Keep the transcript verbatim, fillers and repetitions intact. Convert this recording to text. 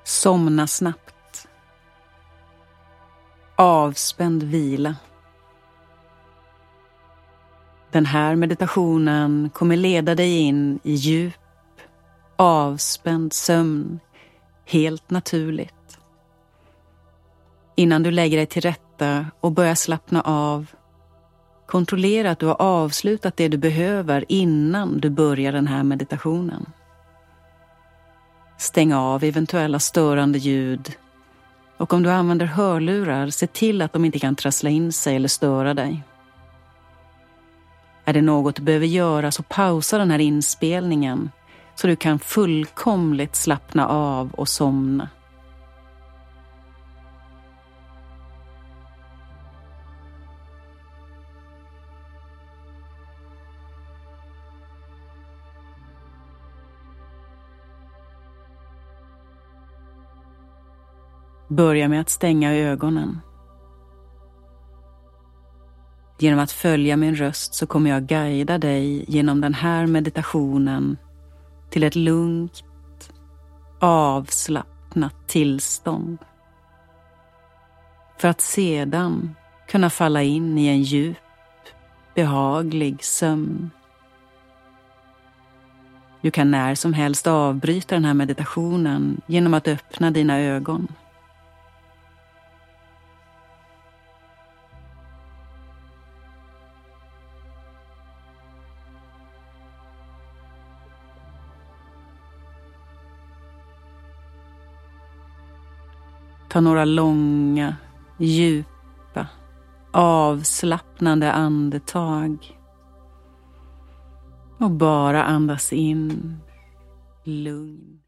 Somna snabbt. Avspänd vila. Den här meditationen kommer leda dig in i djup, avspänd sömn, helt naturligt. Innan du lägger dig till rätta och börjar slappna av, kontrollera att du har avslutat det du behöver innan du börjar den här meditationen. Stäng av eventuella störande ljud, och om du använder hörlurar, se till att de inte kan trassla in sig eller störa dig. Är det något du behöver göra, så pausa den här inspelningen så du kan fullkomligt slappna av och somna. Börja med att stänga ögonen. Genom att följa min röst så kommer jag guida dig genom den här meditationen till ett lugnt, avslappnat tillstånd. För att sedan kunna falla in i en djup, behaglig sömn. Du kan när som helst avbryta den här meditationen genom att öppna dina ögon. Ta några långa, djupa, avslappnande andetag. Och bara andas in lugn.